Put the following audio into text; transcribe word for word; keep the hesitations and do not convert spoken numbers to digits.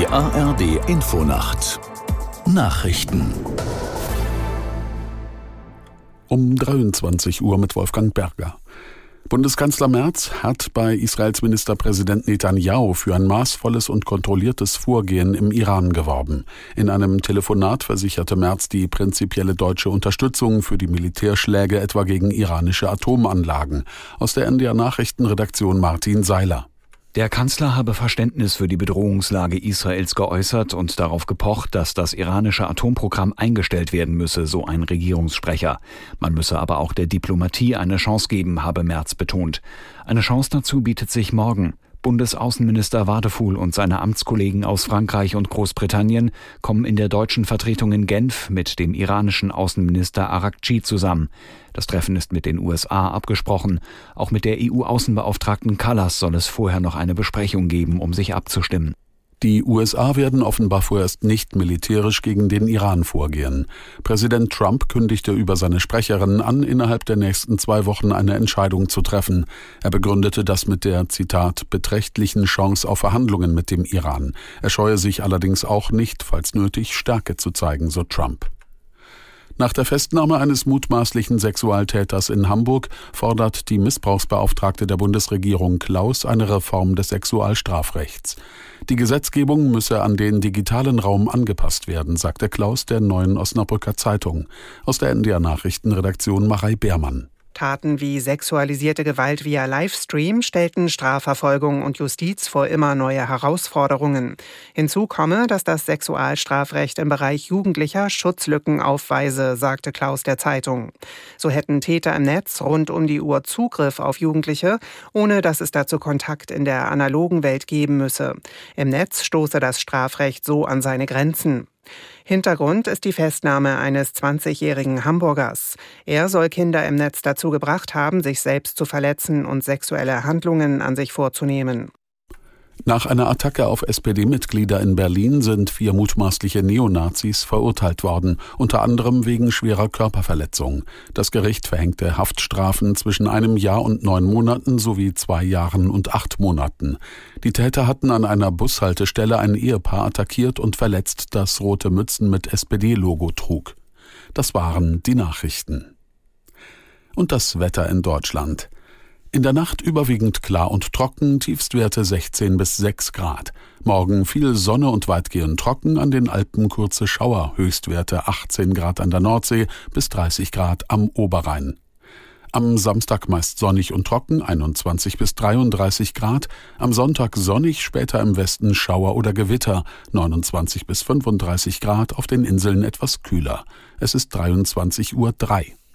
Die A R D Infonacht Nachrichten um dreiundzwanzig Uhr mit Wolfgang Berger. Bundeskanzler Merz hat bei Israels Ministerpräsident Netanyahu für ein maßvolles und kontrolliertes Vorgehen im Iran geworben. In einem Telefonat versicherte Merz die prinzipielle deutsche Unterstützung für die Militärschläge etwa gegen iranische Atomanlagen. Aus der N D R-Nachrichtenredaktion Martin Seiler. Der Kanzler habe Verständnis für die Bedrohungslage Israels geäußert und darauf gepocht, dass das iranische Atomprogramm eingestellt werden müsse, so ein Regierungssprecher. Man müsse aber auch der Diplomatie eine Chance geben, habe Merz betont. Eine Chance dazu bietet sich morgen. Bundesaußenminister Wadefuhl und seine Amtskollegen aus Frankreich und Großbritannien kommen in der deutschen Vertretung in Genf mit dem iranischen Außenminister Araghchi zusammen. Das Treffen ist mit den U S A abgesprochen. Auch mit der E U-Außenbeauftragten Kallas soll es vorher noch eine Besprechung geben, um sich abzustimmen. Die U S A werden offenbar vorerst nicht militärisch gegen den Iran vorgehen. Präsident Trump kündigte über seine Sprecherin an, innerhalb der nächsten zwei Wochen eine Entscheidung zu treffen. Er begründete das mit der, Zitat, beträchtlichen Chance auf Verhandlungen mit dem Iran. Er scheue sich allerdings auch nicht, falls nötig, Stärke zu zeigen, so Trump. Nach der Festnahme eines mutmaßlichen Sexualtäters in Hamburg fordert die Missbrauchsbeauftragte der Bundesregierung Klaus eine Reform des Sexualstrafrechts. Die Gesetzgebung müsse an den digitalen Raum angepasst werden, sagte Klaus der Neuen Osnabrücker Zeitung. Aus der N D R-Nachrichtenredaktion Marei Beermann. Taten wie sexualisierte Gewalt via Livestream stellten Strafverfolgung und Justiz vor immer neue Herausforderungen. Hinzu komme, dass das Sexualstrafrecht im Bereich Jugendlicher Schutzlücken aufweise, sagte Klaus der Zeitung. So hätten Täter im Netz rund um die Uhr Zugriff auf Jugendliche, ohne dass es dazu Kontakt in der analogen Welt geben müsse. Im Netz stoße das Strafrecht so an seine Grenzen. Hintergrund ist die Festnahme eines zwanzigjährigen Hamburgers. Er soll Kinder im Netz dazu gebracht haben, sich selbst zu verletzen und sexuelle Handlungen an sich vorzunehmen. Nach einer Attacke auf S P D-Mitglieder in Berlin sind vier mutmaßliche Neonazis verurteilt worden, unter anderem wegen schwerer Körperverletzung. Das Gericht verhängte Haftstrafen zwischen einem Jahr und neun Monaten sowie zwei Jahren und acht Monaten. Die Täter hatten an einer Bushaltestelle ein Ehepaar attackiert und verletzt, das rote Mützen mit S P D-Logo trug. Das waren die Nachrichten. Und das Wetter in Deutschland. In der Nacht überwiegend klar und trocken, Tiefstwerte sechzehn bis sechs Grad. Morgen viel Sonne und weitgehend trocken, an den Alpen kurze Schauer, Höchstwerte achtzehn Grad an der Nordsee bis dreißig Grad am Oberrhein. Am Samstag meist sonnig und trocken, einundzwanzig bis dreiunddreißig Grad. Am Sonntag sonnig, später im Westen Schauer oder Gewitter, neunundzwanzig bis fünfunddreißig Grad, auf den Inseln etwas kühler. Es ist dreiundzwanzig Uhr drei.